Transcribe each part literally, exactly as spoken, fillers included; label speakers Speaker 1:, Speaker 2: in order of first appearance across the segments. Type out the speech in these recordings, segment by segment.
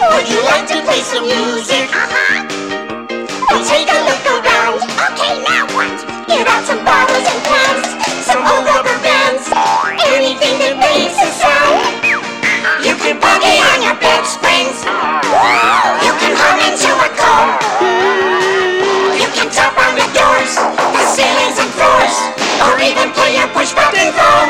Speaker 1: Would you like to play some music?
Speaker 2: Uh-huh.
Speaker 1: We'll take a look around.
Speaker 2: Okay, now what?
Speaker 1: Get out some bottles and cans, some old rubber bands, anything that makes a sound. You can boogie on your bed springs. You can hum into a comb. You can tap on the doors, the ceilings and floors, or even play your push button phone.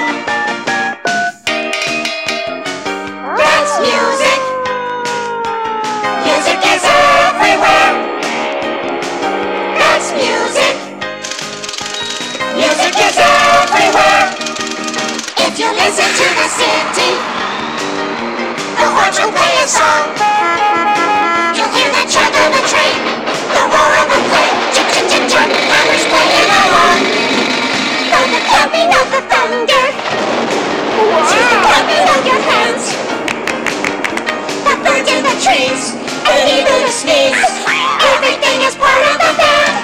Speaker 1: That's music. Music is everywhere. That's music. Music is everywhere. If you listen to the city, the horns will play a song. You'll hear the chug of a train, the roar of a plane, chip chip chip chip, hammers playing along. From the thumping of the thunder to the clapping of your hands, the birds in the trees, and even a sneeze, everything is part of the band.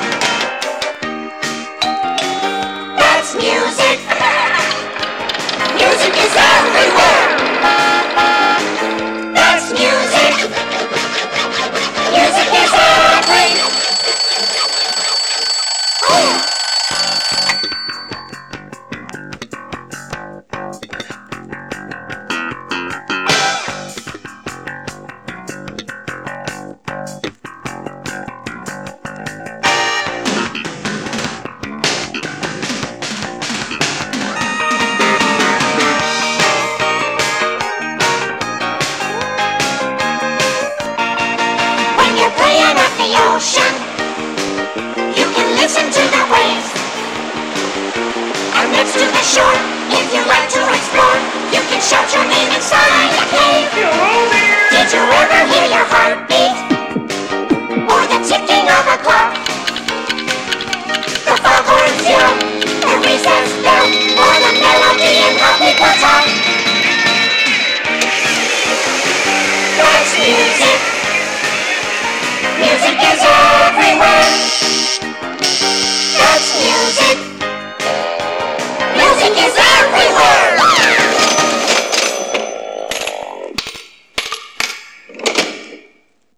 Speaker 1: That's music. Music is everywhere. That's music. Music is everywhere. When you're playing at the ocean, you can listen to the waves. And next to the shore, if you like to explore, you can shout your name inside the cave. Did you ever hear your heartbeat? Or the ticking of a clock? The foghorns yell, the recess